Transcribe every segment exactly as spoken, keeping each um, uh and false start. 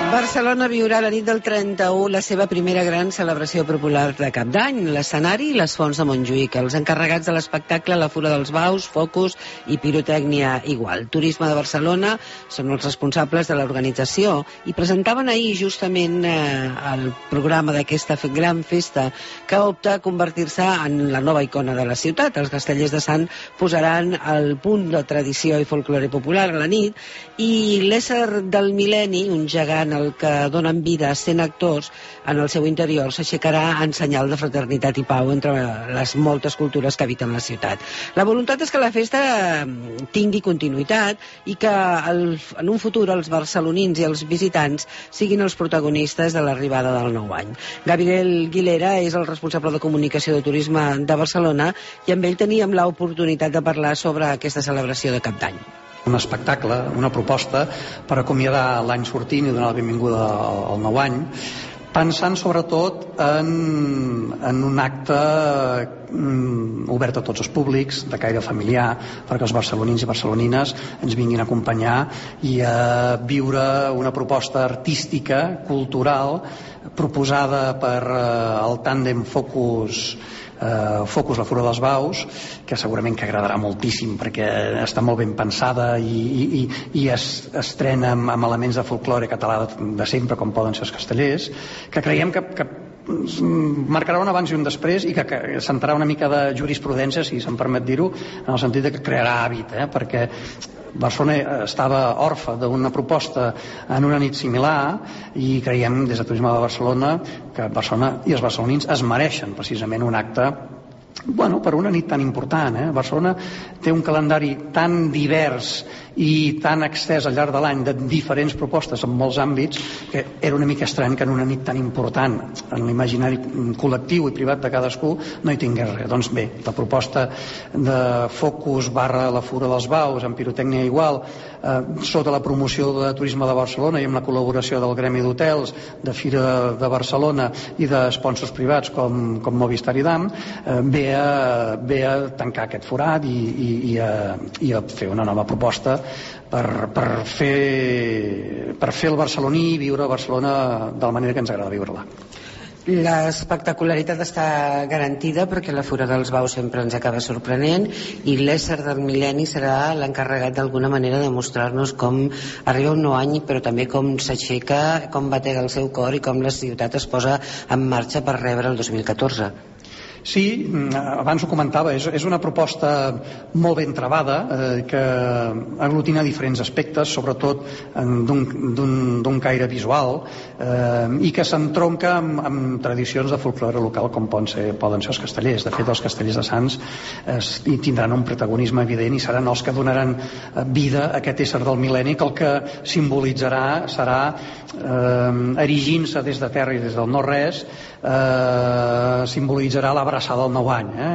Barcelona viurà la nit del trenta-u la seva primera gran celebració popular de Cap d'Any, l'escenari i les fonts de Montjuïc. Els encarregats de l'espectacle, la Fura dels Baus, Focus i Pirotècnia igual. Turisme de Barcelona són els responsables de l'organització i presentaven ahir justament eh, el programa d'aquesta gran festa que opta a convertir-se en la nova icona de la ciutat. Els castellers de Sant posaran el punt de tradició i folklore popular a la nit i l'ésser del mil·lenni, un gegant el que donen vida a cent actors en el seu interior, s'aixecarà en senyal de fraternitat i pau entre les moltes cultures que habiten la ciutat. La voluntat és que la festa tingui continuïtat i que el, en un futur els barcelonins i els visitants siguin els protagonistes de l'arribada del nou any. Gabriel Guilera és el responsable de comunicació de turisme de Barcelona i amb ell teníem l'oportunitat de parlar sobre aquesta celebració de Cap d'Any. Un espectacle, una proposta per acomiadar l'any sortint i donar la benvinguda al, al nou any, pensant sobretot en, en un acte mm, obert a tots els públics, de caire familiar, perquè els barcelonins i barcelonines ens vinguin a acompanyar i a viure una proposta artística, cultural, proposada per eh, el tàndem Focus Uh, Focus, la Fura dels Baus, que segurament que agradarà moltíssim perquè està molt ben pensada i, i, i es estrena amb, amb elements de folklore català de, de sempre, com poden ser els castellers, que creiem que, que marcarà un abans i un després i que, que sentarà una mica de jurisprudència, si se'm permet dir-ho, en el sentit de que crearà hàbit, eh? perquè Barcelona estava orfa d'una proposta en una nit similar i creiem des de Turisme de Barcelona que Barcelona i els barcelonins es mereixen precisament un acte, bueno, per una nit tan important. Eh? Barcelona té un calendari tan divers i tan extès al llarg de l'any de diferents propostes en molts àmbits que era una mica estrany que en una nit tan important en l'imaginari col·lectiu i privat de cadascú no hi tingués res. Doncs bé, la proposta de Focus barra la Fura dels Baus amb pirotècnia igual, eh, sota la promoció de Turisme de Barcelona i amb la col·laboració del Gremi d'Hotels, de Fira de Barcelona i de sponsors privats com, com Movistar i Dam, eh, ve, a, ve a tancar aquest forat i, i, i, a, i a fer una nova proposta per, per, fer, per fer el barceloní i viure a Barcelona de la manera que ens agrada viure-la. L'espectacularitat està garantida perquè la Fura dels Baus sempre ens acaba sorprenent i l'ésser del mil·lenni serà l'encarregat d'alguna manera de mostrar-nos com arriba un nou any, però també com s'aixeca, com batega el seu cor i com la ciutat es posa en marxa per rebre el dos mil catorze. Sí, abans ho comentava, és, és una proposta molt ben trebada eh, que aglutina diferents aspectes, sobretot d'un caire visual eh, i que s'entronca amb, amb tradicions de folklore local com poden ser, poden ser els castellers. De fet, els castellers de Sants eh, tindran un protagonisme evident i seran els que donaran vida a aquest ésser del mil·lenni que el que simbolitzarà serà eh, erigint-se des de terra i des del no-res, eh, simbolitzarà la abraçada al nou any, eh?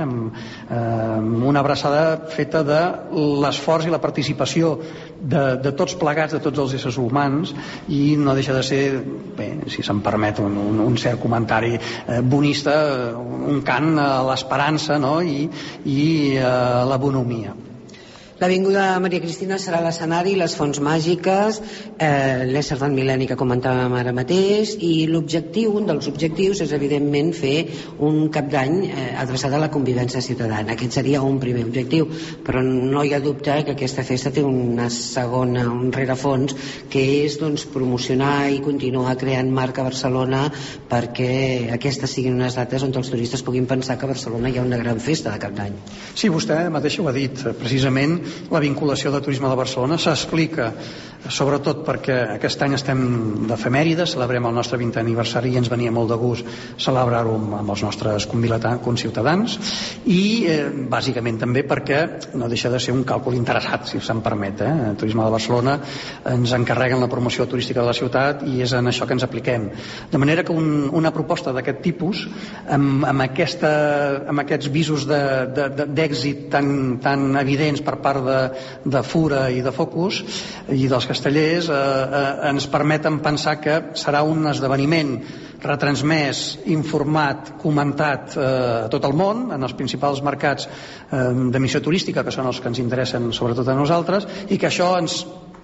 Una abraçada feta de l'esforç i la participació de, de tots plegats, de tots els éssers humans, i no deixa de ser, bé, si se'm permet un, un, un cert comentari eh, bonista, un cant a l'esperança, no? i, i a la bonomia. L'Avinguda Maria Cristina serà l'escenari, les fonts màgiques, eh, l'ésser del mil·lenni que comentàvem ara mateix, i l'objectiu, un dels objectius és evidentment fer un cap d'any eh, adreçat a la convivència ciutadana. Aquest seria un primer objectiu, però no hi ha dubte que aquesta festa té una segona, un rerefons, que és doncs, promocionar i continuar creant marca Barcelona perquè aquestes siguin unes dates on els turistes puguin pensar que a Barcelona hi ha una gran festa de cap d'any. Sí, vostè mateix ho ha dit, precisament la vinculació de Turisme de Barcelona s'explica sobretot perquè aquest any estem d'efemèride, celebrem el nostre vintè aniversari i ens venia molt de gust celebrar-ho amb els nostres conciutadans i eh, bàsicament també perquè no deixa de ser un càlcul interessat, si se'm permet. Eh? Turisme de Barcelona ens encarreguen la promoció turística de la ciutat i és en això que ens apliquem. De manera que un, una proposta d'aquest tipus amb, amb, aquesta, amb aquests visos d'èxit tan, tan evidents per part de, de Fura i de Focus i dels castellers eh, eh, ens permeten pensar que serà un esdeveniment retransmès, informat, comentat eh, a tot el món, en els principals mercats eh, d'emissió turística, que són els que ens interessen sobretot a nosaltres, i que això ens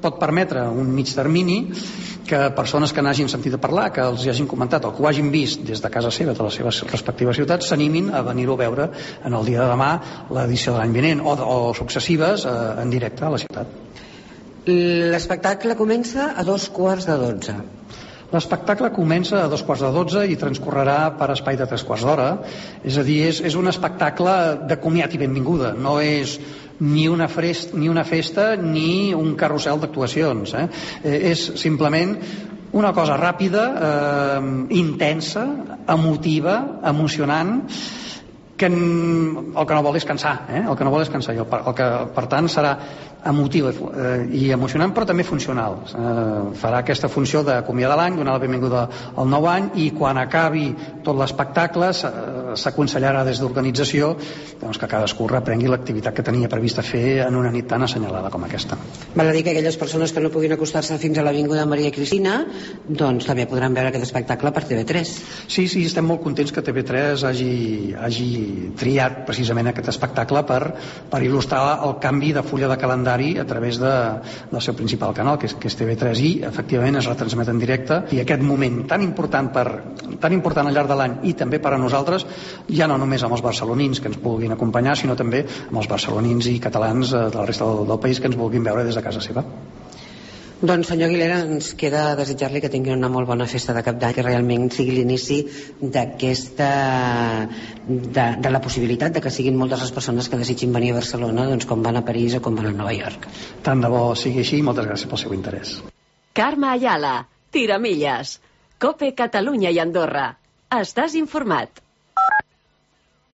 pot permetre un mig termini que persones que n'hagin sentit a parlar, que els hagin comentat o que ho hagin vist des de casa seva, de les seves respectives ciutats, s'animin a venir-ho a veure en el dia de demà, l'edició de l'any vinent o, o successives eh, en directe a la ciutat. L'espectacle comença a dos quarts de dotze. L'espectacle comença a dos quarts de dotze i transcorrerà per espai de tres quarts d'hora. És a dir, és, és un espectacle de comiat i benvinguda. No és ni una, frest, ni una festa ni un carrusel d'actuacions. Eh? Eh, és simplement una cosa ràpida, eh, intensa, emotiva, emocionant, que el que no vol és cansar, eh? el que no vol és cansar. El, el que, per tant, serà emotiu eh, i emocionant, però també funcional. Eh, farà aquesta funció d'acomiadar l'any, donar la benvinguda al nou any, i quan acabi tot l'espectacle s'aconsellarà des d'organització doncs, que cadascú reprengui l'activitat que tenia prevista fer en una nit tan assenyalada com aquesta. Val a dir que aquelles persones que no puguin acostar-se fins a l'Avinguda Maria Cristina doncs també podran veure aquest espectacle per T V tres. Sí, sí, estem molt contents que T V tres hagi, hagi triat precisament aquest espectacle per, per il·lustrar el canvi de fulla de calendari a través de, del seu principal canal, que és, que és T V tres, i efectivament es retransmet en directe, i aquest moment tan important, per, tan important al llarg de l'any i també per a nosaltres, ja no només amb els barcelonins que ens vulguin acompanyar, sinó també amb els barcelonins i catalans de la resta del, del país que ens vulguin veure des de casa seva. Doncs, senyor Aguilera, ens queda desitjar-li que tingui una molt bona festa de Cap d'Any, que realment sigui l'inici d'aquesta de, de la possibilitat de que siguin moltes les persones que desitgin venir a Barcelona, doncs com van a París o com van a Nova York. Tant de bo sigui així i moltes gràcies pel seu interès. Carme Ayala, Tiramilles, COPE Catalunya i Andorra. Estàs informat.